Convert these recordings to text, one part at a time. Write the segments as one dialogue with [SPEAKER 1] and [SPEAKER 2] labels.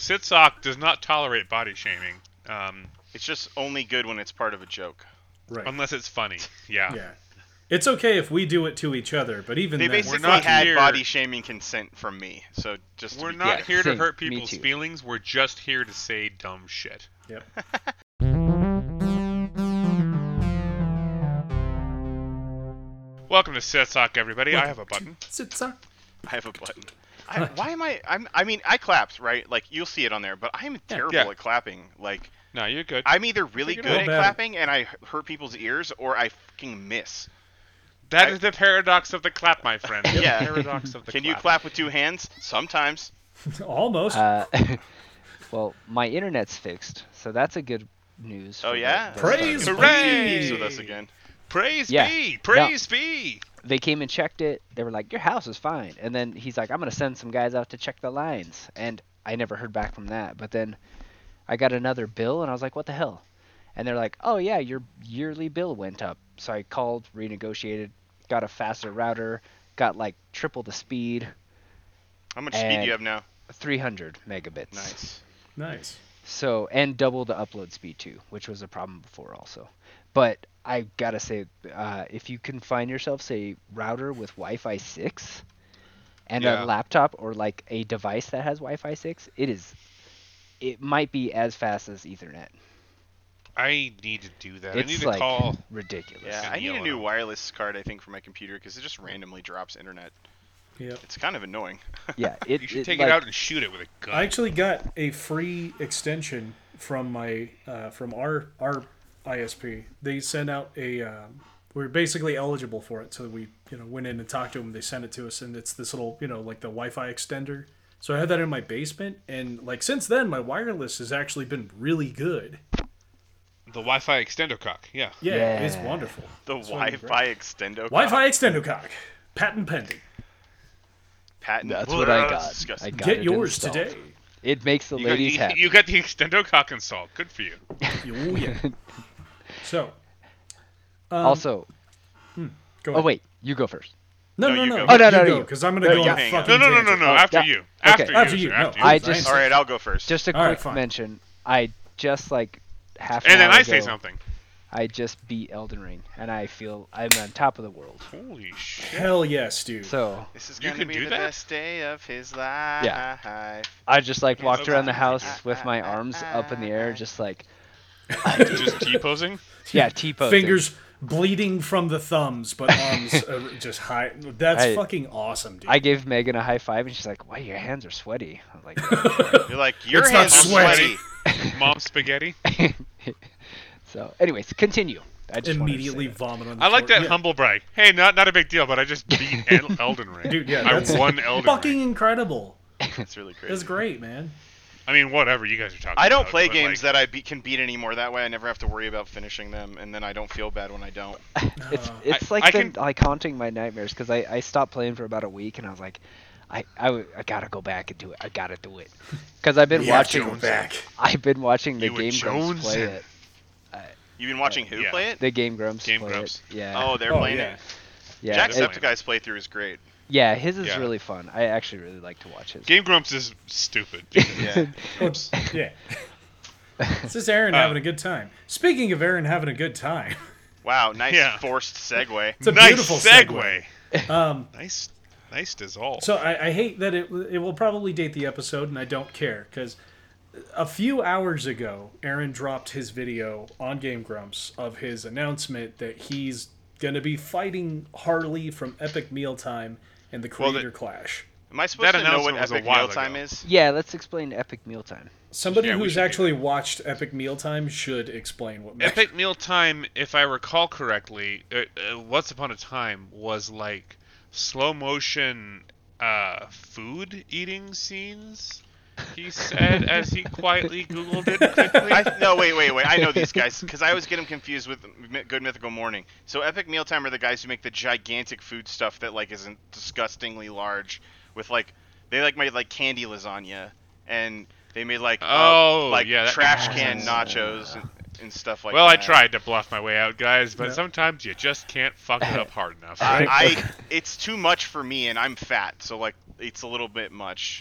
[SPEAKER 1] Sitsock does not tolerate body shaming,
[SPEAKER 2] It's just only good when it's part of a joke.
[SPEAKER 3] Right.
[SPEAKER 1] unless it's funny. Yeah.
[SPEAKER 3] Yeah. It's okay if we do it to each other, but even
[SPEAKER 2] They
[SPEAKER 3] then,
[SPEAKER 2] basically
[SPEAKER 1] not
[SPEAKER 2] had
[SPEAKER 1] here-
[SPEAKER 2] body shaming consent from me. So just to
[SPEAKER 1] We're
[SPEAKER 2] be
[SPEAKER 1] not
[SPEAKER 2] clear.
[SPEAKER 1] here to
[SPEAKER 4] same.
[SPEAKER 1] hurt
[SPEAKER 4] Me
[SPEAKER 1] people's
[SPEAKER 4] too.
[SPEAKER 1] feelings. We're just here to say dumb shit.
[SPEAKER 3] Yep.
[SPEAKER 1] Welcome to Sitsock, everybody. I have a button.
[SPEAKER 3] Sitsock.
[SPEAKER 2] I have a button. Why am I? I mean, I clapped, right? Like you'll see it on there, but I'm terrible
[SPEAKER 1] Yeah.
[SPEAKER 2] at clapping. Like
[SPEAKER 1] No, you're good.
[SPEAKER 2] I'm either really
[SPEAKER 1] Figure it
[SPEAKER 2] good
[SPEAKER 3] out.
[SPEAKER 2] at
[SPEAKER 3] Bad.
[SPEAKER 2] clapping and I hurt people's ears, or I fucking miss.
[SPEAKER 1] That is the paradox of the clap, my friend.
[SPEAKER 2] Yeah.
[SPEAKER 1] The paradox of the
[SPEAKER 2] Can you clap with two hands? Sometimes.
[SPEAKER 3] Almost.
[SPEAKER 4] Well, my internet's fixed, so that's a good news.
[SPEAKER 2] Oh
[SPEAKER 4] for
[SPEAKER 2] yeah.
[SPEAKER 4] the
[SPEAKER 3] Praise
[SPEAKER 4] start.
[SPEAKER 1] Hooray!
[SPEAKER 2] Peace with us again.
[SPEAKER 1] Praise
[SPEAKER 4] Yeah.
[SPEAKER 1] be! Praise be!
[SPEAKER 4] They came and checked it. They were like, "Your house is fine." And then he's like, "I'm gonna send some guys out to check the lines." And I never heard back from that. But then I got another bill, and I was like, "What the hell?" And they're like, "Oh yeah, your yearly bill went up." So I called, renegotiated, got a faster router, got like triple the speed,
[SPEAKER 2] How much speed
[SPEAKER 4] And-
[SPEAKER 2] do you have now?
[SPEAKER 4] 300 megabits.
[SPEAKER 2] Nice.
[SPEAKER 3] Nice.
[SPEAKER 4] So, and double the upload speed too, which was a problem before also. But I gotta say, if you can find yourself, say, router with Wi-Fi 6 and
[SPEAKER 1] Yeah.
[SPEAKER 4] a laptop or like a device that has Wi-Fi 6, it might be as fast as Ethernet.
[SPEAKER 1] I need to do that. I need
[SPEAKER 4] It's
[SPEAKER 1] to
[SPEAKER 4] like
[SPEAKER 1] call.
[SPEAKER 4] ridiculous.
[SPEAKER 2] Yeah,
[SPEAKER 1] and
[SPEAKER 2] I need a
[SPEAKER 1] yell at
[SPEAKER 2] new
[SPEAKER 1] 'em.
[SPEAKER 2] wireless card, I think, for my computer because it just randomly drops internet.
[SPEAKER 3] Yep.
[SPEAKER 2] It's kind of annoying.
[SPEAKER 4] Yeah,
[SPEAKER 1] You should take it out and shoot it with a gun.
[SPEAKER 3] I actually got a free extension from my from our ISP. They sent out a we're basically eligible for it, so we went in and talked to them. They sent it to us, and it's this little like the Wi-Fi extender. So I had that in my basement, and like since then my wireless has actually been really good.
[SPEAKER 1] The Wi-Fi extender cock. Yeah.
[SPEAKER 3] Yeah, it's
[SPEAKER 4] Yeah.
[SPEAKER 3] wonderful.
[SPEAKER 2] The
[SPEAKER 3] It's fucking
[SPEAKER 2] Wi-Fi
[SPEAKER 3] great.
[SPEAKER 2] extendo.
[SPEAKER 3] Wi-Fi extender cock, patent pending.
[SPEAKER 2] patent.
[SPEAKER 4] That's what I
[SPEAKER 2] That's
[SPEAKER 4] got.
[SPEAKER 2] disgusting.
[SPEAKER 4] I got
[SPEAKER 3] Get
[SPEAKER 4] it
[SPEAKER 3] yours
[SPEAKER 4] installed.
[SPEAKER 3] today.
[SPEAKER 4] It makes the ladies happy.
[SPEAKER 1] You got the extender cock installed. Good for you.
[SPEAKER 3] Oh yeah. So.
[SPEAKER 4] Also,
[SPEAKER 3] Go ahead.
[SPEAKER 4] oh wait, you go first.
[SPEAKER 3] No,
[SPEAKER 2] No,
[SPEAKER 3] no,
[SPEAKER 2] you
[SPEAKER 3] no.
[SPEAKER 2] go.
[SPEAKER 4] Oh, no, no,
[SPEAKER 3] you
[SPEAKER 4] no,
[SPEAKER 3] go,
[SPEAKER 4] you.
[SPEAKER 3] because I'm gonna
[SPEAKER 4] No,
[SPEAKER 3] go
[SPEAKER 4] yeah.
[SPEAKER 3] on a
[SPEAKER 2] Hang
[SPEAKER 3] fucking
[SPEAKER 2] on.
[SPEAKER 1] No.
[SPEAKER 3] tangent.
[SPEAKER 1] After
[SPEAKER 4] yeah.
[SPEAKER 1] you.
[SPEAKER 4] Okay.
[SPEAKER 3] After you,
[SPEAKER 1] sir,
[SPEAKER 3] no.
[SPEAKER 1] after
[SPEAKER 4] I
[SPEAKER 1] you.
[SPEAKER 4] just-
[SPEAKER 2] All right, I'll go first.
[SPEAKER 4] Just a
[SPEAKER 3] All right,
[SPEAKER 4] quick
[SPEAKER 3] fine.
[SPEAKER 4] mention. I just like half an
[SPEAKER 1] And then
[SPEAKER 4] hour
[SPEAKER 1] I say
[SPEAKER 4] ago,
[SPEAKER 1] something.
[SPEAKER 4] I just beat Elden Ring, and I feel I'm on top of the world.
[SPEAKER 1] Holy shit.
[SPEAKER 3] Hell yes, dude.
[SPEAKER 4] So
[SPEAKER 2] This is
[SPEAKER 1] You
[SPEAKER 2] gonna
[SPEAKER 1] can
[SPEAKER 2] be
[SPEAKER 1] do
[SPEAKER 2] the
[SPEAKER 1] that?
[SPEAKER 2] best day of his life.
[SPEAKER 4] Yeah. I just like walked
[SPEAKER 1] okay.
[SPEAKER 4] around the house with my arms up in the air, just like
[SPEAKER 1] Just T-posing?
[SPEAKER 4] yeah, T-posing.
[SPEAKER 3] Fingers bleeding from the thumbs, but arms just high. That's
[SPEAKER 4] I-
[SPEAKER 3] fucking awesome, dude.
[SPEAKER 4] I gave Megan a high five, and she's like, "Why your hands are sweaty?" I was like,
[SPEAKER 2] You're like, your
[SPEAKER 3] It's not
[SPEAKER 2] hands are
[SPEAKER 3] sweaty.
[SPEAKER 2] sweaty.
[SPEAKER 1] Mom spaghetti?
[SPEAKER 4] so. Anyways, continue. I just wanted to say
[SPEAKER 3] Immediately
[SPEAKER 4] that.
[SPEAKER 3] vomit on the
[SPEAKER 1] I like
[SPEAKER 3] floor.
[SPEAKER 1] that
[SPEAKER 3] Yeah.
[SPEAKER 1] humble brag. Hey, not a big deal, but I just beat Elden Ring.
[SPEAKER 3] Dude, yeah,
[SPEAKER 1] I
[SPEAKER 3] that's
[SPEAKER 1] won Elden
[SPEAKER 3] fucking
[SPEAKER 1] Ring.
[SPEAKER 3] incredible.
[SPEAKER 2] That's really crazy.
[SPEAKER 3] That's great, man.
[SPEAKER 1] I mean, whatever you guys are talking about.
[SPEAKER 2] I don't play
[SPEAKER 1] but,
[SPEAKER 2] games
[SPEAKER 1] like,
[SPEAKER 2] that I can beat anymore. That way, I never have to worry about finishing them, and then I don't feel bad when I don't.
[SPEAKER 4] It's
[SPEAKER 1] I
[SPEAKER 4] like
[SPEAKER 1] can-
[SPEAKER 4] been like haunting my nightmares because I stopped playing for about a week, and I was like, I gotta go back and do it. I gotta do it because I've been
[SPEAKER 3] We have to
[SPEAKER 4] watching.
[SPEAKER 3] go back.
[SPEAKER 4] I've been watching the
[SPEAKER 1] You and
[SPEAKER 4] Game Grumps
[SPEAKER 1] Jones?
[SPEAKER 4] play it.
[SPEAKER 2] You've been watching who
[SPEAKER 1] Yeah.
[SPEAKER 2] play it?
[SPEAKER 4] The Game Grumps
[SPEAKER 1] Game
[SPEAKER 4] play
[SPEAKER 1] Grumps.
[SPEAKER 4] it. Yeah.
[SPEAKER 2] Oh, they're
[SPEAKER 3] Oh,
[SPEAKER 2] playing
[SPEAKER 3] yeah.
[SPEAKER 2] it.
[SPEAKER 4] yeah.
[SPEAKER 1] they're
[SPEAKER 2] Jacksepticeye's playthrough is great.
[SPEAKER 4] Yeah, his is
[SPEAKER 1] Yeah.
[SPEAKER 4] really fun. I actually really like to watch his.
[SPEAKER 1] Game Grumps is stupid.
[SPEAKER 2] Yeah.
[SPEAKER 3] Oops. Yeah. This is Aaron having a good time. Speaking of Aaron having a good time,
[SPEAKER 2] Wow, nice
[SPEAKER 1] Yeah.
[SPEAKER 2] forced segue.
[SPEAKER 3] it's a
[SPEAKER 1] Nice
[SPEAKER 3] beautiful
[SPEAKER 1] segue. Nice dissolve.
[SPEAKER 3] So I hate that it will probably date the episode, and I don't care because a few hours ago, Aaron dropped his video on Game Grumps of his announcement that he's gonna be fighting Harley from Epic Mealtime and the
[SPEAKER 1] Well,
[SPEAKER 3] Creator Clash.
[SPEAKER 2] Am I supposed
[SPEAKER 1] That
[SPEAKER 2] to know what
[SPEAKER 1] announcement was a
[SPEAKER 2] Epic
[SPEAKER 1] while
[SPEAKER 2] Mealtime
[SPEAKER 1] ago.
[SPEAKER 2] is?
[SPEAKER 4] Yeah, let's explain Epic Mealtime.
[SPEAKER 3] Somebody
[SPEAKER 1] Yeah, we
[SPEAKER 3] who's
[SPEAKER 1] should do
[SPEAKER 3] actually watched Epic Mealtime should explain what.
[SPEAKER 1] Epic Mealtime, if I recall correctly, once upon a time was like slow motion food eating scenes. He said as he quietly Googled it quickly.
[SPEAKER 2] No, wait. I know these guys because I always get them confused with Good Mythical Morning. So Epic Mealtime are the guys who make the gigantic food stuff that like isn't disgustingly large. With like they like made like candy lasagna and they made like
[SPEAKER 1] Yeah, that
[SPEAKER 2] trash
[SPEAKER 1] makes
[SPEAKER 2] can
[SPEAKER 1] sense.
[SPEAKER 2] nachos and stuff like
[SPEAKER 1] Well,
[SPEAKER 2] that.
[SPEAKER 1] I tried to bluff my way out, guys, but
[SPEAKER 3] Yeah.
[SPEAKER 1] sometimes you just can't fuck it up hard enough.
[SPEAKER 2] I it's too much for me and I'm fat, so like it's a little bit much.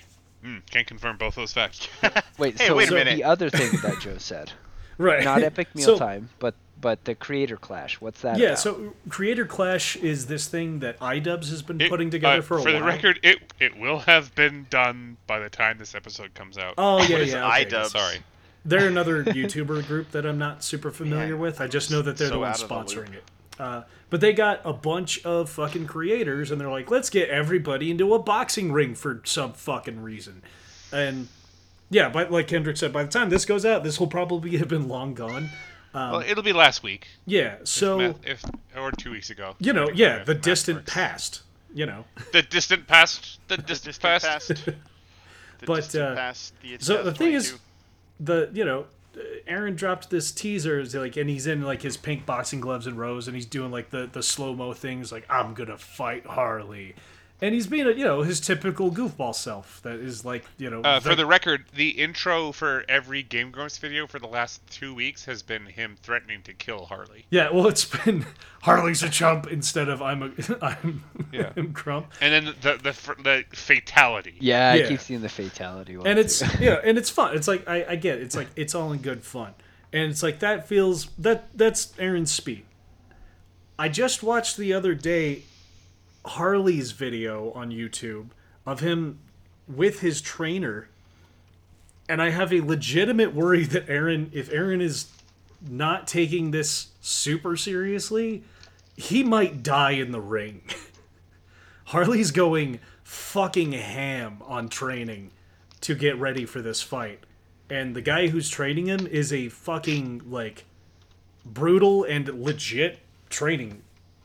[SPEAKER 1] Can't confirm both those facts.
[SPEAKER 4] Wait,
[SPEAKER 2] Hey,
[SPEAKER 4] so
[SPEAKER 2] wait a minute.
[SPEAKER 4] the other thing that Joe said,
[SPEAKER 3] Right.
[SPEAKER 4] not Epic
[SPEAKER 3] So-
[SPEAKER 4] Mealtime, but the Creator Clash. What's that
[SPEAKER 3] Yeah,
[SPEAKER 4] about?
[SPEAKER 3] so Creator Clash is this thing that iDubbbz has been
[SPEAKER 1] It-
[SPEAKER 3] putting together for a while.
[SPEAKER 1] the record, it will have been done by the time this episode comes out.
[SPEAKER 3] Oh yeah,
[SPEAKER 2] What is
[SPEAKER 3] yeah. Okay.
[SPEAKER 2] iDubbbz?
[SPEAKER 1] Sorry.
[SPEAKER 3] They're another YouTuber group that I'm not super familiar
[SPEAKER 2] Man,
[SPEAKER 3] with. I just know that they're
[SPEAKER 2] so
[SPEAKER 3] the ones
[SPEAKER 2] out of the loop.
[SPEAKER 3] sponsoring it. But they got a bunch of fucking creators, and they're like, let's get everybody into a boxing ring for some fucking reason. And yeah, but like Kendrick said, by the time this goes out, this will probably have been long gone.
[SPEAKER 1] Well, it'll be last week.
[SPEAKER 3] Yeah, so
[SPEAKER 1] or 2 weeks ago.
[SPEAKER 3] you know, yeah, the distant past. You know,
[SPEAKER 1] The distant past. The
[SPEAKER 2] The
[SPEAKER 1] distant,
[SPEAKER 2] distant
[SPEAKER 1] past.
[SPEAKER 2] past. The
[SPEAKER 3] But,
[SPEAKER 2] distant past, the
[SPEAKER 3] so the thing is,
[SPEAKER 2] 2022.
[SPEAKER 3] Aaron dropped this teaser, and he's in like his pink boxing gloves and rose, and he's doing like the slow mo things, like I'm gonna fight Harley, and he's being his typical goofball self that is like
[SPEAKER 1] For the record, the intro for every Game Grumps video for the last 2 weeks has been him threatening to kill Harley.
[SPEAKER 3] yeah, well, it's been Harley's a chump instead of I'm
[SPEAKER 1] Yeah.
[SPEAKER 3] Crump,
[SPEAKER 1] And then the fatality.
[SPEAKER 4] yeah,
[SPEAKER 3] Yeah.
[SPEAKER 4] I keep seeing the fatality one.
[SPEAKER 3] and it's
[SPEAKER 4] too.
[SPEAKER 3] and it's fun. It's like I get it. It's like it's all in good fun, and it's like that's Aaron's speed. I just watched the other day Harley's video on YouTube of him with his trainer, and I have a legitimate worry that if Aaron is not taking this super seriously, he might die in the ring. Harley's going fucking ham on training to get ready for this fight. And the guy who's training him is a fucking, like, brutal and legit training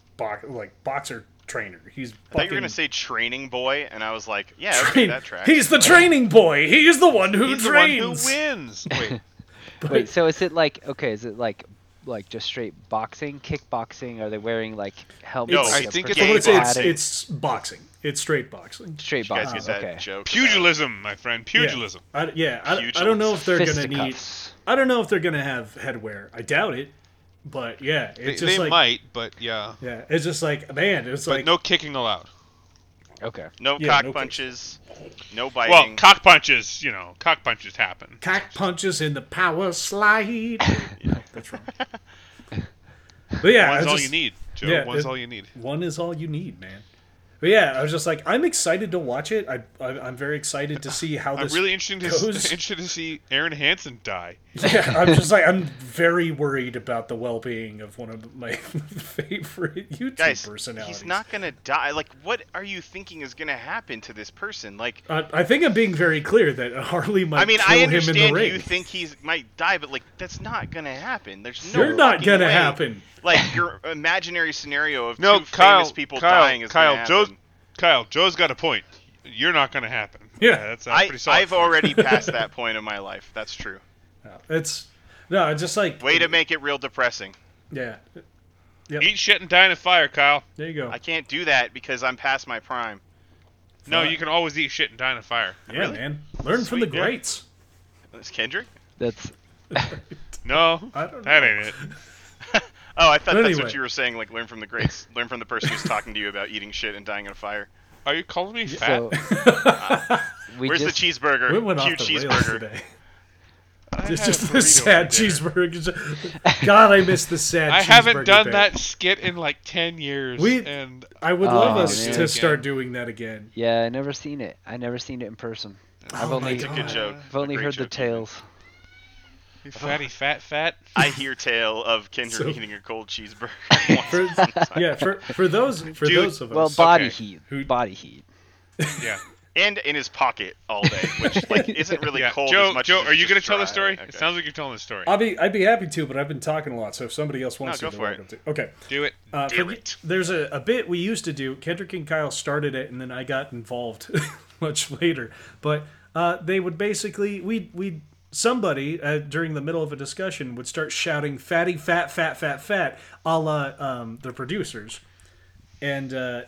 [SPEAKER 3] boxer trainer. He's
[SPEAKER 2] I thought you were
[SPEAKER 3] fucking
[SPEAKER 2] gonna say training boy, and I was like, yeah, okay, that tracks.
[SPEAKER 3] He's the training boy. He's the one who
[SPEAKER 1] He's the one
[SPEAKER 3] trains.
[SPEAKER 1] who wins. Wait,
[SPEAKER 4] Wait, so is it like just straight boxing, kickboxing? Are they wearing like helmets?
[SPEAKER 2] No,
[SPEAKER 4] like
[SPEAKER 1] I
[SPEAKER 4] a
[SPEAKER 1] think it's
[SPEAKER 3] So I would say
[SPEAKER 4] padding?
[SPEAKER 3] it's boxing. It's straight boxing.
[SPEAKER 4] straight
[SPEAKER 2] You guys
[SPEAKER 4] boxing.
[SPEAKER 2] get that
[SPEAKER 4] Okay.
[SPEAKER 2] joke?
[SPEAKER 1] pugilism, my friend. Pugilism.
[SPEAKER 3] I don't know if they're gonna need.
[SPEAKER 4] Fisticuffs.
[SPEAKER 3] I don't know if they're gonna have headwear. I doubt it. But yeah, it's
[SPEAKER 1] They
[SPEAKER 3] just like
[SPEAKER 1] might, but yeah.
[SPEAKER 3] yeah, it's just like man, it's
[SPEAKER 1] But
[SPEAKER 3] like
[SPEAKER 1] no kicking allowed.
[SPEAKER 4] Okay.
[SPEAKER 2] No
[SPEAKER 3] Yeah,
[SPEAKER 2] cock
[SPEAKER 3] no
[SPEAKER 2] punches, no
[SPEAKER 1] Well,
[SPEAKER 2] biting.
[SPEAKER 1] cock punches, cock punches happen.
[SPEAKER 3] cock punches in the power slide. No, that's wrong. But yeah,
[SPEAKER 1] One's
[SPEAKER 3] I
[SPEAKER 1] all
[SPEAKER 3] just-
[SPEAKER 1] you need, Joe.
[SPEAKER 3] yeah,
[SPEAKER 1] One's
[SPEAKER 3] it-
[SPEAKER 1] all you need.
[SPEAKER 3] One is all you need, man. But yeah, I was just like, I'm excited to watch it. I'm very excited to see how
[SPEAKER 1] I'm
[SPEAKER 3] this
[SPEAKER 1] really
[SPEAKER 3] goes.
[SPEAKER 1] interested to see Aaron Hansen die.
[SPEAKER 3] Yeah, I'm just like, I'm very worried about the well-being of one of my favorite YouTube
[SPEAKER 2] Guys,
[SPEAKER 3] personalities.
[SPEAKER 2] he's not gonna die. Like, what are you thinking is gonna happen to this person? Like,
[SPEAKER 3] I think I'm being very clear that Harley might
[SPEAKER 2] I mean,
[SPEAKER 3] kill
[SPEAKER 2] I
[SPEAKER 3] him in the
[SPEAKER 2] understand
[SPEAKER 3] ring.
[SPEAKER 2] you think he might die, but like, that's not gonna happen. There's no.
[SPEAKER 3] You're not
[SPEAKER 2] fucking
[SPEAKER 3] gonna
[SPEAKER 2] way.
[SPEAKER 3] happen.
[SPEAKER 2] Like your imaginary scenario of
[SPEAKER 1] No,
[SPEAKER 2] two
[SPEAKER 1] Kyle,
[SPEAKER 2] famous people dying is gonna happen.
[SPEAKER 1] Joe's got a point. You're not going to happen.
[SPEAKER 3] Yeah.
[SPEAKER 1] That's pretty solid.
[SPEAKER 2] I've already passed that point in my life. That's true.
[SPEAKER 3] It's just like
[SPEAKER 2] Way to make it real depressing.
[SPEAKER 3] yeah.
[SPEAKER 1] Eat shit and die in a fire, Kyle.
[SPEAKER 3] There you go.
[SPEAKER 2] I can't do that because I'm past my prime.
[SPEAKER 1] No, you can always eat shit and die in a fire.
[SPEAKER 3] Yeah,
[SPEAKER 2] Really?
[SPEAKER 3] man. Learn from the
[SPEAKER 2] Sweet, yeah.
[SPEAKER 3] greats.
[SPEAKER 2] Is Kendrick?
[SPEAKER 4] That's
[SPEAKER 1] No,
[SPEAKER 3] I don't know.
[SPEAKER 1] that ain't it.
[SPEAKER 2] Oh, I thought that's
[SPEAKER 3] Anyway.
[SPEAKER 2] what you were saying. Like, learn from the greats. Learn from the person who's talking to you about eating shit and dying in a fire.
[SPEAKER 1] Are you calling me fat?
[SPEAKER 4] so. We
[SPEAKER 2] Where's
[SPEAKER 4] just,
[SPEAKER 2] the cheeseburger?
[SPEAKER 3] We went off
[SPEAKER 2] Huge
[SPEAKER 3] the rails
[SPEAKER 2] cheeseburger.
[SPEAKER 3] today.
[SPEAKER 1] I
[SPEAKER 3] It's
[SPEAKER 1] had a
[SPEAKER 3] just
[SPEAKER 1] burrito
[SPEAKER 3] the
[SPEAKER 1] for
[SPEAKER 3] sad
[SPEAKER 1] dinner.
[SPEAKER 3] cheeseburger. God, I miss the sad.
[SPEAKER 1] I haven't
[SPEAKER 3] cheeseburger
[SPEAKER 1] done
[SPEAKER 3] bit.
[SPEAKER 1] that skit in like 10 years.
[SPEAKER 3] We-
[SPEAKER 1] and
[SPEAKER 3] I would love
[SPEAKER 4] Oh,
[SPEAKER 3] us
[SPEAKER 4] man.
[SPEAKER 3] to start doing that again.
[SPEAKER 4] Yeah, I never seen it. I never seen it in person. I've
[SPEAKER 3] Oh
[SPEAKER 4] only
[SPEAKER 3] my
[SPEAKER 2] It's a good
[SPEAKER 3] God.
[SPEAKER 2] joke.
[SPEAKER 4] I've only
[SPEAKER 2] A great
[SPEAKER 4] heard the
[SPEAKER 2] joke, even.
[SPEAKER 4] tales.
[SPEAKER 1] You fatty fat.
[SPEAKER 2] I hear tale of Kendrick
[SPEAKER 3] So-
[SPEAKER 2] eating a cold cheeseburger.
[SPEAKER 3] For, yeah, for those
[SPEAKER 1] Dude,
[SPEAKER 3] those of
[SPEAKER 4] Well,
[SPEAKER 3] us.
[SPEAKER 4] body
[SPEAKER 1] Okay.
[SPEAKER 4] heat.
[SPEAKER 3] Who-
[SPEAKER 4] Body heat.
[SPEAKER 1] Yeah.
[SPEAKER 2] And in his pocket all day, which like isn't really
[SPEAKER 1] Yeah.
[SPEAKER 2] cold
[SPEAKER 1] Joe,
[SPEAKER 2] as much
[SPEAKER 1] Joe,
[SPEAKER 2] as
[SPEAKER 1] are you
[SPEAKER 2] going to
[SPEAKER 1] tell the story?
[SPEAKER 2] Okay.
[SPEAKER 1] It sounds like you're telling the story.
[SPEAKER 3] I'd be happy to, but I've been talking a lot. So if somebody else wants
[SPEAKER 2] No,
[SPEAKER 3] to,
[SPEAKER 2] go
[SPEAKER 3] they're
[SPEAKER 2] for
[SPEAKER 3] welcome to. Okay.
[SPEAKER 1] Do it.
[SPEAKER 2] Do it.
[SPEAKER 3] There's a bit we used to do. Kendrick and Kyle started it, and then I got involved much later. But they would basically we somebody during the middle of a discussion would start shouting "fatty, fat, fat, fat, fat," a la the producers. And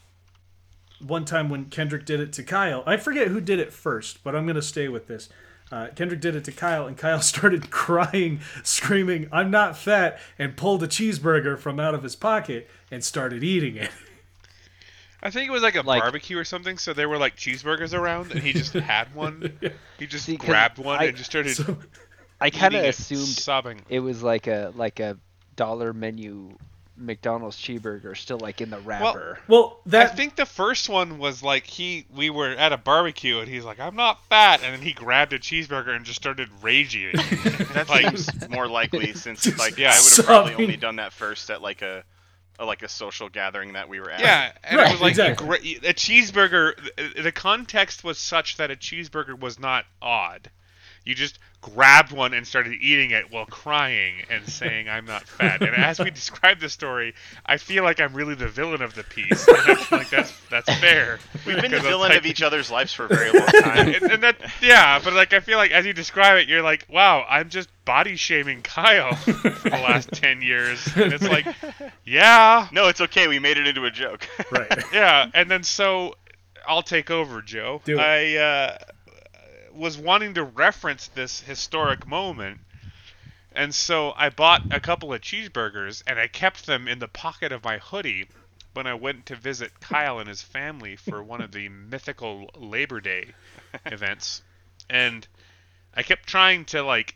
[SPEAKER 3] one time when Kendrick did it to Kyle, I forget who did it first, but I'm gonna stay with this. Kendrick did it to Kyle, and Kyle started crying, screaming, "I'm not fat," and pulled a cheeseburger from out of his pocket and started eating it.
[SPEAKER 1] I think it was like a
[SPEAKER 4] Like-
[SPEAKER 1] barbecue or something. So there were like cheeseburgers around, and he just had one. He just
[SPEAKER 4] See, 'cause
[SPEAKER 1] grabbed one
[SPEAKER 4] I-
[SPEAKER 1] and just started
[SPEAKER 3] So,
[SPEAKER 4] I kind of
[SPEAKER 1] eating it,
[SPEAKER 4] assumed
[SPEAKER 1] sobbing.
[SPEAKER 4] it was like a dollar menu McDonald's cheeseburger still like in the wrapper.
[SPEAKER 3] well,
[SPEAKER 1] I
[SPEAKER 3] that
[SPEAKER 1] think the first one was like we were at a barbecue and he's like, I'm not fat, and then he grabbed a cheeseburger and just started rage eating.
[SPEAKER 2] That
[SPEAKER 1] Like-
[SPEAKER 2] seems more likely since like
[SPEAKER 1] Yeah,
[SPEAKER 2] I would have probably
[SPEAKER 3] sobbing.
[SPEAKER 2] only done that first at like a social gathering that we were at.
[SPEAKER 1] Yeah, and
[SPEAKER 3] Right,
[SPEAKER 1] it was like
[SPEAKER 3] exactly.
[SPEAKER 1] a cheeseburger. The context was such that a cheeseburger was not odd. You just grabbed one and started eating it while crying and saying, "I'm not fat." And as we describe the story, I feel like I'm really the villain of the piece. And I feel like that's fair.
[SPEAKER 2] We've been the
[SPEAKER 1] Because
[SPEAKER 2] villain
[SPEAKER 1] it's
[SPEAKER 2] of each other's lives for a very long time.
[SPEAKER 1] and that, yeah, but like I feel like as you describe it, you're like, wow, I'm just body shaming Kyle for the last 10 years, and it's like, yeah,
[SPEAKER 2] No, it's okay. We made it into a joke.
[SPEAKER 3] right.
[SPEAKER 1] yeah, and then so I'll take over, Joe.
[SPEAKER 3] Do it.
[SPEAKER 1] I was wanting to reference this historic moment, and so I bought a couple of cheeseburgers, and I kept them in the pocket of my hoodie when I went to visit Kyle and his family for one of the mythical Labor Day events. And I kept trying to, like,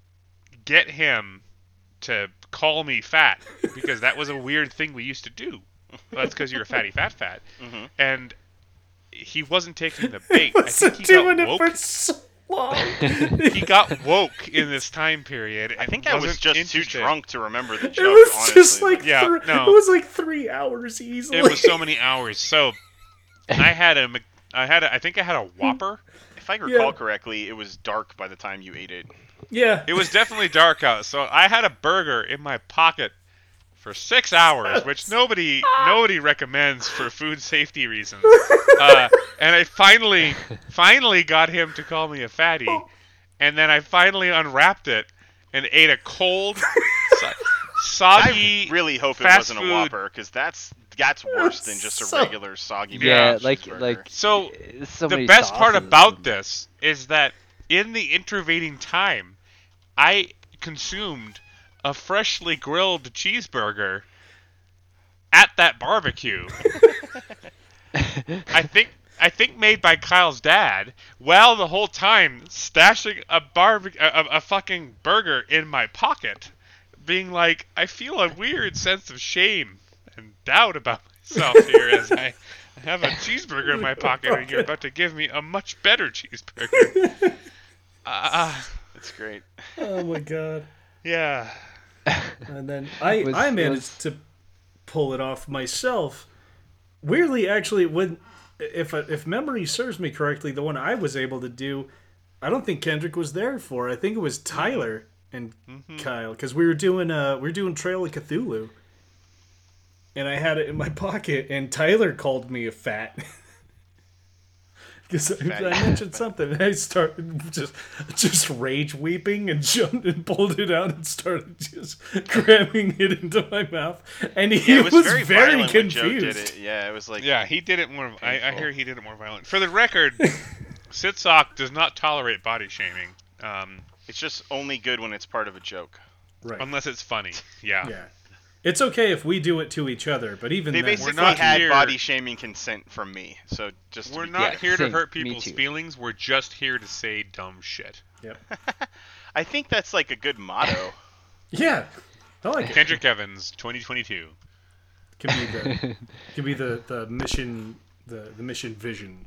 [SPEAKER 1] get him to call me fat, because that was a weird thing we used to do. That's because you're a fatty fat.
[SPEAKER 2] Mhm.
[SPEAKER 1] And he wasn't taking the bait.
[SPEAKER 3] He
[SPEAKER 1] I think
[SPEAKER 3] wasn't
[SPEAKER 1] he
[SPEAKER 3] doing
[SPEAKER 1] got
[SPEAKER 3] it
[SPEAKER 1] woke.
[SPEAKER 3] for so long.
[SPEAKER 1] He got woke in this time period.
[SPEAKER 2] I
[SPEAKER 1] and
[SPEAKER 2] think I was
[SPEAKER 1] wasn't
[SPEAKER 2] just
[SPEAKER 1] interested.
[SPEAKER 2] too drunk to remember the
[SPEAKER 3] It
[SPEAKER 2] joke.
[SPEAKER 3] was
[SPEAKER 2] honestly.
[SPEAKER 3] just like
[SPEAKER 1] Yeah, no.
[SPEAKER 3] it was like 3 hours easily.
[SPEAKER 1] It was so many hours. So I think I had a Whopper.
[SPEAKER 2] If I recall
[SPEAKER 3] Yeah.
[SPEAKER 2] correctly, it was dark by the time you ate it.
[SPEAKER 3] yeah.
[SPEAKER 1] It was definitely dark out. So I had a burger in my pocket for 6 hours, which nobody recommends for food safety reasons. And I finally got him to call me a fatty, and then I finally unwrapped it and ate a cold, soggy.
[SPEAKER 2] I really hope it
[SPEAKER 1] fast
[SPEAKER 2] wasn't
[SPEAKER 1] food.
[SPEAKER 2] a Whopper, because that's worse than just a
[SPEAKER 3] So-
[SPEAKER 2] regular soggy.
[SPEAKER 4] Yeah,
[SPEAKER 2] McDonald's
[SPEAKER 4] like
[SPEAKER 2] cheeseburger.
[SPEAKER 1] So
[SPEAKER 4] so
[SPEAKER 1] the
[SPEAKER 4] many
[SPEAKER 1] best part
[SPEAKER 4] sauces
[SPEAKER 1] about
[SPEAKER 4] and-
[SPEAKER 1] this is that in the intervening time, I consumed a freshly grilled cheeseburger at that barbecue. I think made by Kyle's dad, while the whole time stashing a fucking burger in my pocket, being like, I feel a weird sense of shame and doubt about myself here as I have a cheeseburger in my pocket and you're about to give me a much better cheeseburger.
[SPEAKER 2] It's great.
[SPEAKER 3] Oh my god.
[SPEAKER 1] Yeah.
[SPEAKER 3] And then
[SPEAKER 4] It was-
[SPEAKER 3] I
[SPEAKER 4] it
[SPEAKER 3] managed to pull it off myself. Weirdly, actually, when if memory serves me correctly, the one I was able to do, I don't think Kendrick was there for. I think it was Tyler and Kyle, because we were doing Trail of Cthulhu, and I had it in my pocket, and Tyler called me a fat. Because I mentioned something, and I started just rage weeping and jumped and pulled it out and started just cramming it into my mouth, and he
[SPEAKER 2] Yeah, it was,
[SPEAKER 3] was
[SPEAKER 2] very,
[SPEAKER 3] very
[SPEAKER 2] violent when Joe
[SPEAKER 3] confused.
[SPEAKER 2] did it. Yeah, it was like
[SPEAKER 1] Yeah, he did it more. I
[SPEAKER 2] Painful.
[SPEAKER 1] hear he did it more violent. For the record, Sitsock does not tolerate body shaming,
[SPEAKER 2] it's just only good when it's part of a joke.
[SPEAKER 3] Right?
[SPEAKER 1] unless it's funny. Yeah.
[SPEAKER 3] Yeah, it's okay if we do it to each other, but even
[SPEAKER 2] They
[SPEAKER 3] then,
[SPEAKER 2] basically
[SPEAKER 1] not
[SPEAKER 2] had
[SPEAKER 1] here-
[SPEAKER 2] body shaming consent from me. So just to
[SPEAKER 1] We're
[SPEAKER 2] be
[SPEAKER 1] not
[SPEAKER 2] clear.
[SPEAKER 1] here to
[SPEAKER 4] same.
[SPEAKER 1] hurt
[SPEAKER 4] Me
[SPEAKER 1] people's
[SPEAKER 4] too.
[SPEAKER 1] feelings. We're just here to say dumb shit.
[SPEAKER 3] Yep.
[SPEAKER 2] I think that's like a good motto.
[SPEAKER 3] Yeah, I like it.
[SPEAKER 1] Kendrick Evans, 2022.
[SPEAKER 3] Could be the mission the mission vision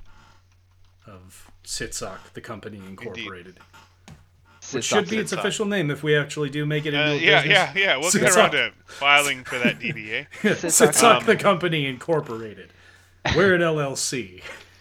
[SPEAKER 3] of Sitsock, the company incorporated. Which should be its
[SPEAKER 2] Sitsock.
[SPEAKER 3] official name if we actually do make it into a
[SPEAKER 1] Yeah.
[SPEAKER 3] business.
[SPEAKER 1] We'll get
[SPEAKER 3] Sitsock.
[SPEAKER 1] around to filing for that DBA.
[SPEAKER 3] Sitsock, the company incorporated. We're an LLC.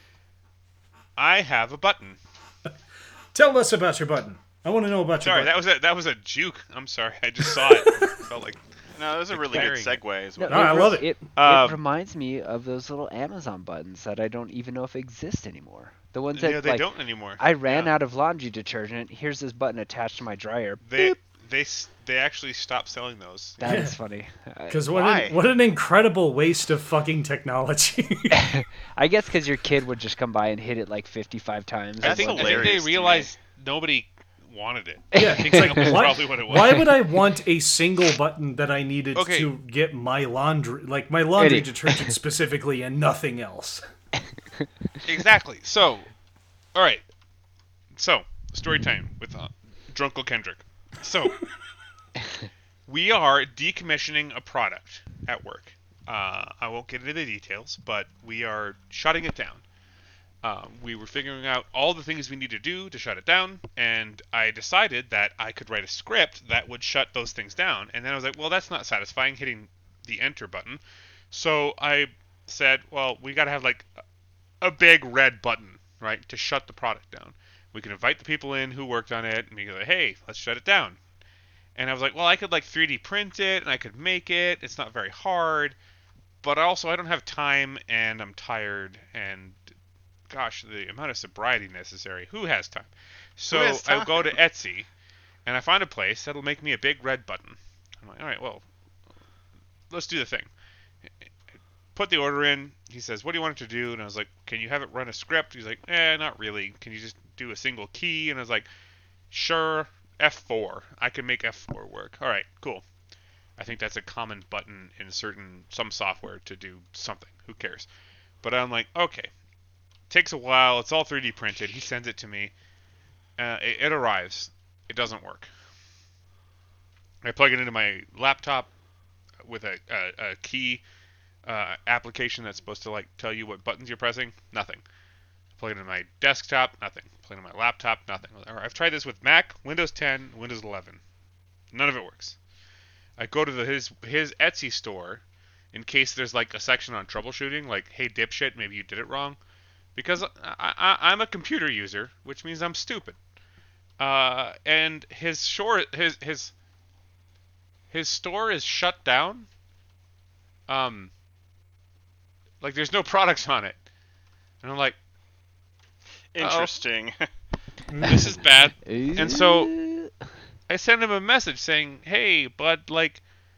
[SPEAKER 1] I have a button.
[SPEAKER 3] Tell us about your button. I want to know about your
[SPEAKER 1] Sorry,
[SPEAKER 3] button.
[SPEAKER 1] that was a juke. I'm sorry. I just saw it. Felt like
[SPEAKER 2] No, that was a really good
[SPEAKER 1] Declaring
[SPEAKER 2] segue as
[SPEAKER 4] No,
[SPEAKER 2] well.
[SPEAKER 3] I love it.
[SPEAKER 4] It
[SPEAKER 1] Um,
[SPEAKER 4] reminds me of those little Amazon buttons that I don't even know if exist anymore. The ones that
[SPEAKER 1] yeah, they
[SPEAKER 4] like
[SPEAKER 1] don't anymore.
[SPEAKER 4] I ran
[SPEAKER 1] Yeah.
[SPEAKER 4] out of laundry detergent. Here's this button attached to my dryer.
[SPEAKER 1] They
[SPEAKER 4] Beep.
[SPEAKER 1] they actually stopped selling those.
[SPEAKER 4] That is
[SPEAKER 3] Yeah.
[SPEAKER 4] funny.
[SPEAKER 3] Because
[SPEAKER 2] Why?
[SPEAKER 3] what an incredible waste of fucking technology.
[SPEAKER 4] I guess because your kid would just come by and hit it like 55 times.
[SPEAKER 2] That's
[SPEAKER 1] I think they
[SPEAKER 2] hilarious to me.
[SPEAKER 1] realized nobody wanted it.
[SPEAKER 3] Yeah,
[SPEAKER 1] I think
[SPEAKER 3] it's like,
[SPEAKER 1] that was
[SPEAKER 3] why,
[SPEAKER 1] probably what it was.
[SPEAKER 3] why would I want a single button that I needed
[SPEAKER 1] Okay.
[SPEAKER 3] to get my laundry
[SPEAKER 4] Eddie.
[SPEAKER 3] detergent specifically and nothing else?
[SPEAKER 1] Exactly. So, all right. So, story time with Drunkle Kendrick. So, we are decommissioning a product at work. I won't get into the details, but we are shutting it down. We were figuring out all the things we need to do to shut it down, and I decided that I could write a script that would shut those things down. And then I was like, well, that's not satisfying, hitting the enter button. So I said, well, we got to have like a big red button, right, to shut the product down. We can invite the people in who worked on it, and we go, hey, let's shut it down. And I was like, well, I could like 3D print it, and I could make it. It's not very hard, but also I don't have time, and I'm tired, and gosh, the amount of sobriety necessary. Who has time? So
[SPEAKER 2] has time?
[SPEAKER 1] I go to Etsy, and I find a place that'll make me a big red button. I'm like, all right, well, let's do the thing. Put the order in. He says, what do you want it to do? And I was like, can you have it run a script? He's like, not really. Can you just do a single key? And I was like, sure, F4. I can make F4 work. All right, cool. I think that's a common button in some software to do something. Who cares? But I'm like, okay. Takes a while. It's all 3D printed. He sends it to me. It arrives. It doesn't work. I plug it into my laptop with a key application that's supposed to like tell you what buttons you're pressing. Nothing. Plug it into my desktop. Nothing. Plug it into my laptop. Nothing. I've tried this with Mac, Windows 10, Windows 11. None of it works. I go to his Etsy store in case there's like a section on troubleshooting, like, hey dipshit, maybe you did it wrong. Because I'm a computer user, which means I'm stupid. And his store is shut down. Like there's no products on it, and I'm like,
[SPEAKER 2] Interesting.
[SPEAKER 1] this is bad. And so I send him a message saying, hey, bud, like,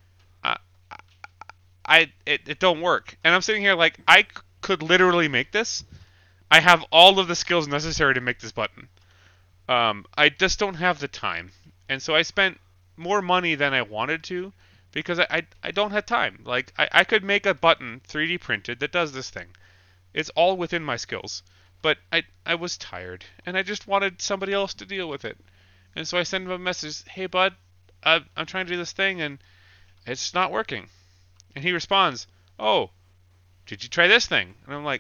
[SPEAKER 1] it don't work. And I'm sitting here like I could literally make this. I have all of the skills necessary to make this button. I just don't have the time. And so I spent more money than I wanted to because I don't have time. Like, I could make a button 3D printed that does this thing. It's all within my skills. But I was tired, and I just wanted somebody else to deal with it. And so I sent him a message, hey, bud, I'm trying to do this thing, and it's not working. And he responds, oh, did you try this thing? And I'm like,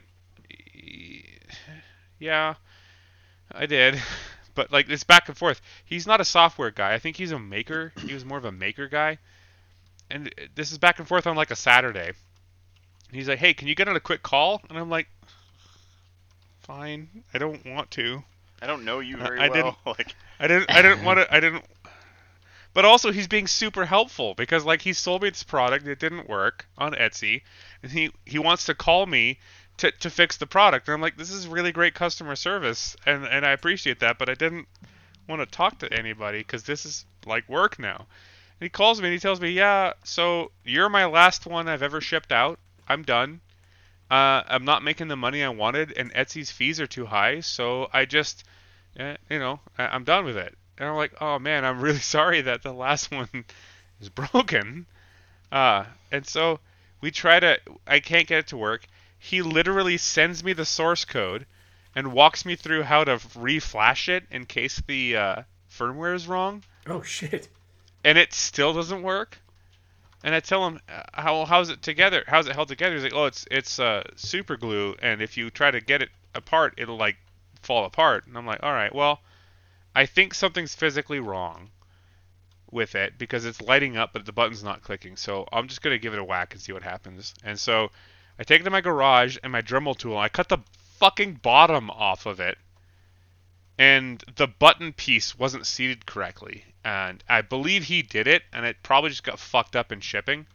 [SPEAKER 1] yeah, I did. But like it's back and forth. He's not a software guy. I think he's a maker. He was more of a maker guy. And this is back and forth on like a Saturday. He's like, hey, can you get on a quick call? And I'm like, fine. I don't want to.
[SPEAKER 2] I don't know you very
[SPEAKER 1] I
[SPEAKER 2] well.
[SPEAKER 1] I didn't want to. But also, he's being super helpful because like he sold me this product. It didn't work on Etsy, and he wants to call me to fix the product. And I'm like, this is really great customer service, and I appreciate that, but I didn't want to talk to anybody because this is like work now. And he calls me and he tells me, yeah, so you're my last one I've ever shipped out. I'm done. I'm not making the money I wanted, and Etsy's fees are too high, so I just, I'm done with it. And I'm like, oh man, I'm really sorry that the last one is broken. And so I can't get it to work. He literally sends me the source code and walks me through how to reflash it in case the firmware is wrong.
[SPEAKER 3] Oh shit!
[SPEAKER 1] And it still doesn't work. And I tell him, how's it together? How's it held together? He's like, oh, it's super glue, and if you try to get it apart, it'll like fall apart. And I'm like, all right, well, I think something's physically wrong with it because it's lighting up, but the button's not clicking. So I'm just gonna give it a whack and see what happens. And so I take it to my garage and my Dremel tool. And I cut the fucking bottom off of it, and the button piece wasn't seated correctly. And I believe he did it, and it probably just got fucked up in shipping.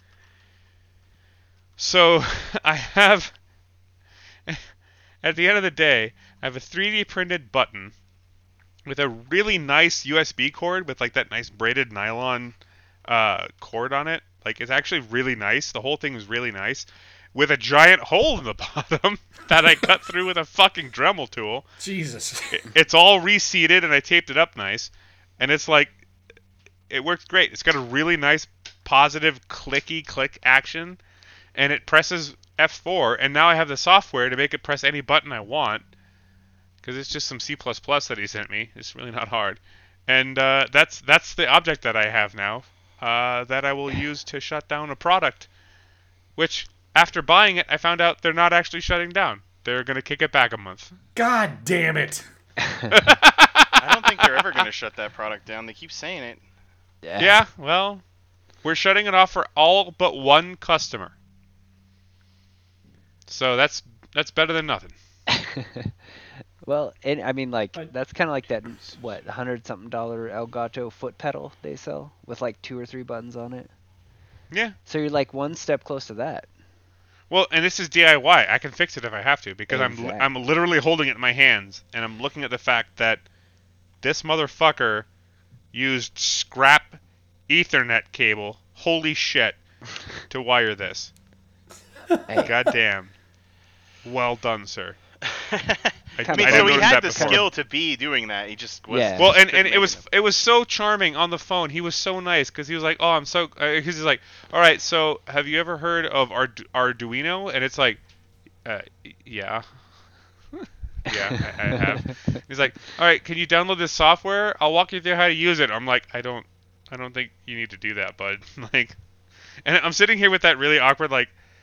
[SPEAKER 1] So I have, at the end of the day, I have a 3D printed button with a really nice USB cord with like that nice braided nylon cord on it. Like it's actually really nice. The whole thing is really nice. With a giant hole in the bottom that I cut through with a fucking Dremel tool.
[SPEAKER 3] Jesus.
[SPEAKER 1] It's all reseated, and I taped it up nice. and it's like it works great. It's got a really nice positive clicky click action, and it presses F4, and now I have the software to make it press any button I want because it's just some C++ that he sent me. It's really not hard, and that's the object that I have now that I will use to shut down a product. Which, after buying it, I found out they're not actually shutting down. They're gonna kick it back a month.
[SPEAKER 3] God damn it!
[SPEAKER 2] I don't think they're ever going to shut that product down. They keep saying it.
[SPEAKER 1] Yeah, well, we're shutting it off for all but one customer. So that's better than nothing.
[SPEAKER 4] Well, and I mean, like
[SPEAKER 3] I-
[SPEAKER 4] that's kind of like that what $100-something Elgato foot pedal they sell with like 2 or 3 buttons on it.
[SPEAKER 1] Yeah.
[SPEAKER 4] So you're like one step close to that.
[SPEAKER 1] Well, and this is DIY. I can fix it if I have to because
[SPEAKER 4] Exactly.
[SPEAKER 1] I'm literally holding it in my hands and I'm looking at the fact that this motherfucker used scrap Ethernet cable. Holy shit! To wire this.
[SPEAKER 4] Hey,
[SPEAKER 1] Goddamn. Well done, sir.
[SPEAKER 2] I
[SPEAKER 4] Kinda
[SPEAKER 2] mean,
[SPEAKER 4] I
[SPEAKER 2] so
[SPEAKER 4] didn't
[SPEAKER 2] he
[SPEAKER 1] notice
[SPEAKER 2] had
[SPEAKER 1] that
[SPEAKER 2] the
[SPEAKER 1] before.
[SPEAKER 2] skill to be doing that. He just was.
[SPEAKER 4] Yeah.
[SPEAKER 1] Well,
[SPEAKER 2] just
[SPEAKER 1] and
[SPEAKER 2] couldn't
[SPEAKER 1] it
[SPEAKER 2] make
[SPEAKER 1] was
[SPEAKER 2] enough.
[SPEAKER 1] it was so charming on the phone. He was so nice because he was like, "Oh, I'm so." He's like, "All right, so have you ever heard of Arduino?" And it's like, "Yeah, yeah, I have." He's like, "All right, can you download this software? I'll walk you through how to use it." I'm like, I don't think you need to do that, bud." Like, and I'm sitting here with that really awkward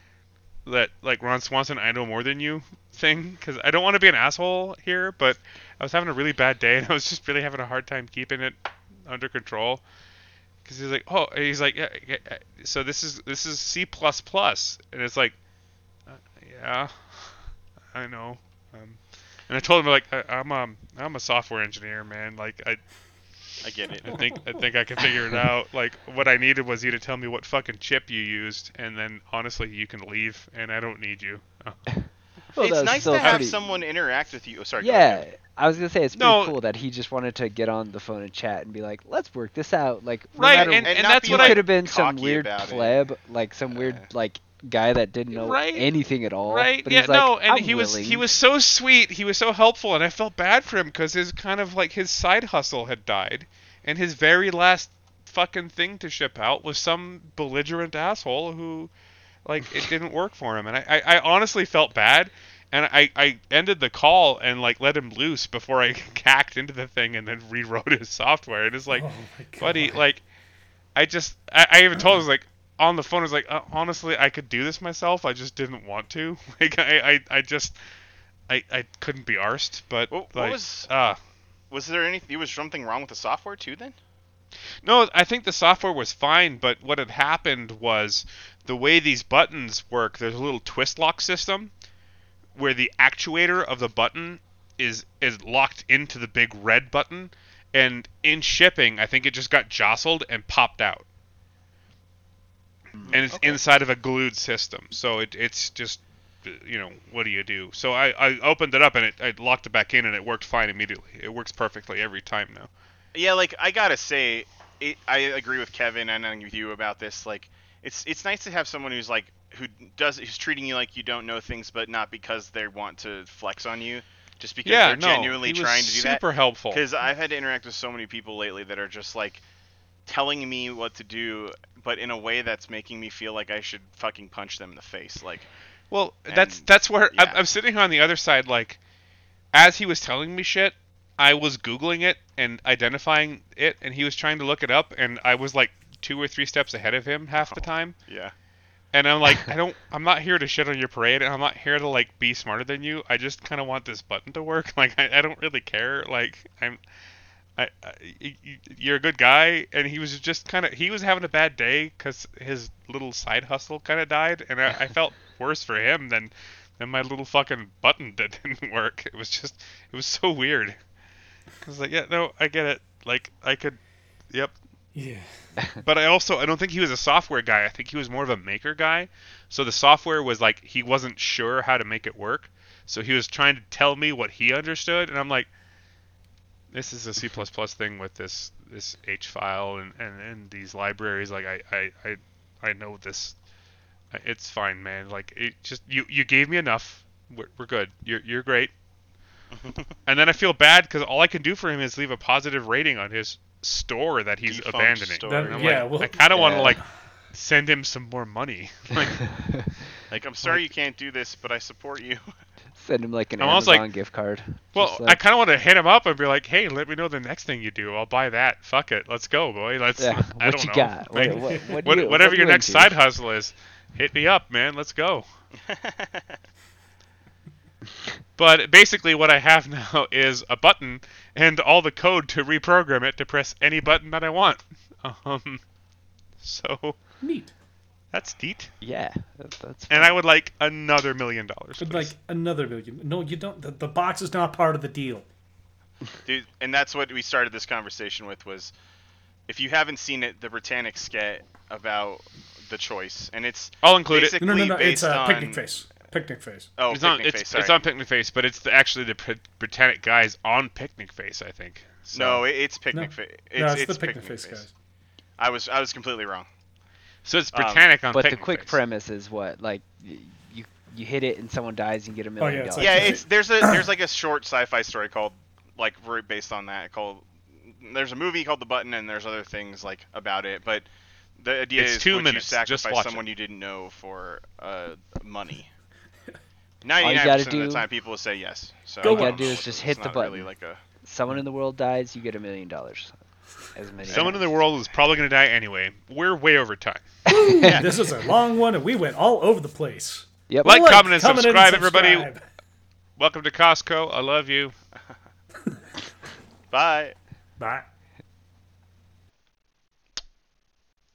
[SPEAKER 1] like Ron Swanson, I know more than you thing because I don't want to be an asshole here, but I was having a really bad day and I was just really having a hard time keeping it under control. Because he's like, oh, and he's like, yeah, so this is C++, and it's like, uh, yeah, I know. And I told him like, I'm a software engineer, man. Like
[SPEAKER 2] I get it.
[SPEAKER 1] I think I can figure it out. Like what I needed was you to tell me what fucking chip you used, and then honestly you can leave, and I don't need you.
[SPEAKER 4] well,
[SPEAKER 2] It's
[SPEAKER 4] that's
[SPEAKER 2] nice
[SPEAKER 4] still
[SPEAKER 2] to have
[SPEAKER 4] pretty-
[SPEAKER 2] someone interact with you. Oh, sorry. Go ahead.
[SPEAKER 4] Yeah, I was gonna say it's pretty
[SPEAKER 1] No.
[SPEAKER 4] cool that he just wanted to get on the phone and chat and be like, "Let's work this out." Like, no
[SPEAKER 1] Right,
[SPEAKER 4] matter
[SPEAKER 1] and
[SPEAKER 2] not
[SPEAKER 1] that's
[SPEAKER 2] be
[SPEAKER 1] what
[SPEAKER 4] he
[SPEAKER 1] I
[SPEAKER 4] could have been some
[SPEAKER 2] cocky
[SPEAKER 4] weird
[SPEAKER 2] about it.
[SPEAKER 4] pleb, like some weird like guy that didn't know
[SPEAKER 1] Right.
[SPEAKER 4] anything at all.
[SPEAKER 1] Right?
[SPEAKER 4] But
[SPEAKER 1] Yeah,
[SPEAKER 4] he's like,
[SPEAKER 1] no, and
[SPEAKER 4] I'm
[SPEAKER 1] he
[SPEAKER 4] willing.
[SPEAKER 1] was so sweet. He was so helpful, and I felt bad for him because his kind of like his side hustle had died, and his very last fucking thing to ship out was some belligerent asshole who, like, it didn't work for him, and I honestly felt bad, and I ended the call and like let him loose before I hacked into the thing and then rewrote his software, and it's like,
[SPEAKER 3] Oh my god.
[SPEAKER 1] buddy, like, I even told him, I was like, on the phone, I was like, honestly, I could do this myself. I just didn't want to. Like, I couldn't be arsed. But
[SPEAKER 2] What
[SPEAKER 1] like,
[SPEAKER 2] was there anything? Was something wrong with the software too? Then.
[SPEAKER 1] no, I think the software was fine. But what had happened was the way these buttons work. There's a little twist lock system where the actuator of the button is locked into the big red button, and in shipping, I think it just got jostled and popped out. And it's
[SPEAKER 2] Okay.
[SPEAKER 1] inside of a glued system, so it's just, what do you do? So I opened it up and I locked it back in and it worked fine immediately. It works perfectly every time now.
[SPEAKER 2] Yeah, like I gotta say, I agree with Kevin and with you about this. Like, it's nice to have someone who's like who's treating you like you don't know things, but not because they want to flex on you, just because
[SPEAKER 1] Yeah,
[SPEAKER 2] they're
[SPEAKER 1] no,
[SPEAKER 2] genuinely
[SPEAKER 1] he was
[SPEAKER 2] trying to do that.
[SPEAKER 1] super helpful.
[SPEAKER 2] Because I've had to interact with so many people lately that are just like telling me what to do, but in a way that's making me feel like I should fucking punch them in the face. Like,
[SPEAKER 1] Well,
[SPEAKER 2] and-
[SPEAKER 1] that's where
[SPEAKER 2] yeah.
[SPEAKER 1] I'm sitting here on the other side. Like, as he was telling me shit, I was googling it and identifying it, and he was trying to look it up, and I was like 2 or 3 steps ahead of him half the time.
[SPEAKER 2] yeah.
[SPEAKER 1] And I'm like, I'm not here to shit on your parade, and I'm not here to like be smarter than you. I just kind of want this button to work. Like, I don't really care. Like, you're a good guy, and he was just he was having a bad day because his little side hustle kind of died, and I felt worse for him than my little fucking button that didn't work. It was so weird. I was like, yeah, no, I get it. Like, I could, yep.
[SPEAKER 3] Yeah.
[SPEAKER 1] But I don't think he was a software guy. I think he was more of a maker guy. So the software was like, he wasn't sure how to make it work. So he was trying to tell me what he understood, and I'm like, this is a C++ thing with this H file and these libraries. Like, I know this. It's fine, man. Like, it just you gave me enough. We're good. You're great. And then I feel bad because all I can do for him is leave a positive rating on his store that he's
[SPEAKER 2] Defunct
[SPEAKER 1] abandoning.
[SPEAKER 2] store.
[SPEAKER 3] That-
[SPEAKER 1] And I'm
[SPEAKER 3] yeah,
[SPEAKER 1] like,
[SPEAKER 3] well-
[SPEAKER 1] I kind of want to
[SPEAKER 4] Yeah.
[SPEAKER 1] like send him some more money. Like,
[SPEAKER 2] Like, I'm sorry you can't do this, but I support you.
[SPEAKER 4] Send him like an
[SPEAKER 1] I'm almost
[SPEAKER 4] Amazon
[SPEAKER 1] like-
[SPEAKER 4] gift card.
[SPEAKER 1] well,
[SPEAKER 4] Just
[SPEAKER 1] I
[SPEAKER 4] like,
[SPEAKER 1] kind of want to hit him up and be like, hey, let me know the next thing you do. I'll buy that. Fuck it. Let's go, boy. Let's.
[SPEAKER 4] yeah,
[SPEAKER 1] I
[SPEAKER 4] what
[SPEAKER 1] don't
[SPEAKER 4] you
[SPEAKER 1] know.
[SPEAKER 4] got?
[SPEAKER 1] Like,
[SPEAKER 4] What
[SPEAKER 1] whatever your
[SPEAKER 4] you
[SPEAKER 1] next
[SPEAKER 4] into?
[SPEAKER 1] side hustle is, hit me up, man. Let's go. But basically, what I have now is a button and all the code to reprogram it to press any button that I want. So
[SPEAKER 3] Neat.
[SPEAKER 1] that's neat.
[SPEAKER 4] Yeah, that's.
[SPEAKER 1] And I would like another $1 million.
[SPEAKER 3] But
[SPEAKER 1] please.
[SPEAKER 3] like another million. No, you don't. The box is not part of the deal.
[SPEAKER 2] Dude, and that's what we started this conversation with was, if you haven't seen it, the Britannic scat about the choice, and it's
[SPEAKER 1] I'll include it.
[SPEAKER 3] No,
[SPEAKER 2] basically
[SPEAKER 3] It's
[SPEAKER 2] based on
[SPEAKER 3] Picnic Face. Picnic Face.
[SPEAKER 2] Oh,
[SPEAKER 1] It's on
[SPEAKER 2] Picnic Face. Sorry.
[SPEAKER 1] it's on Picnic Face, but it's actually the Britannic guys on Picnic Face, I think. So,
[SPEAKER 2] No, it's Picnic
[SPEAKER 3] No.
[SPEAKER 2] Face.
[SPEAKER 3] No, it's the Picnic Face guys.
[SPEAKER 2] I was completely wrong.
[SPEAKER 1] so it's Britannic on
[SPEAKER 4] But
[SPEAKER 1] Picnic
[SPEAKER 4] the quick
[SPEAKER 1] Face.
[SPEAKER 4] premise is what, like, you hit it and someone dies, you get $1 million.
[SPEAKER 3] it's
[SPEAKER 2] Yeah,
[SPEAKER 3] like-
[SPEAKER 2] there's like a short sci-fi story called like based on that called. There's a movie called The Button, and there's other things like about it, but the idea
[SPEAKER 1] It's
[SPEAKER 2] is
[SPEAKER 1] 2
[SPEAKER 2] would
[SPEAKER 1] minutes,
[SPEAKER 2] you
[SPEAKER 1] just
[SPEAKER 2] sacrifice
[SPEAKER 1] watch
[SPEAKER 2] someone
[SPEAKER 1] it.
[SPEAKER 2] you didn't know for money?
[SPEAKER 4] you
[SPEAKER 2] 99%
[SPEAKER 4] gotta
[SPEAKER 2] of
[SPEAKER 4] do-
[SPEAKER 2] the time, people will say yes. So
[SPEAKER 3] All you
[SPEAKER 4] gotta
[SPEAKER 2] it's
[SPEAKER 4] do is just hit the
[SPEAKER 2] not really
[SPEAKER 4] button.
[SPEAKER 2] like a
[SPEAKER 4] Someone in the world dies, you get $1 million. As many.
[SPEAKER 1] Someone in the world is probably going to die anyway. We're way over time.
[SPEAKER 3] This is a long one, and we went all over the place.
[SPEAKER 4] Yep.
[SPEAKER 1] Like, comment, and subscribe, everybody.
[SPEAKER 3] subscribe.
[SPEAKER 1] Welcome to Costco. I love you.
[SPEAKER 2] bye.
[SPEAKER 3] Bye.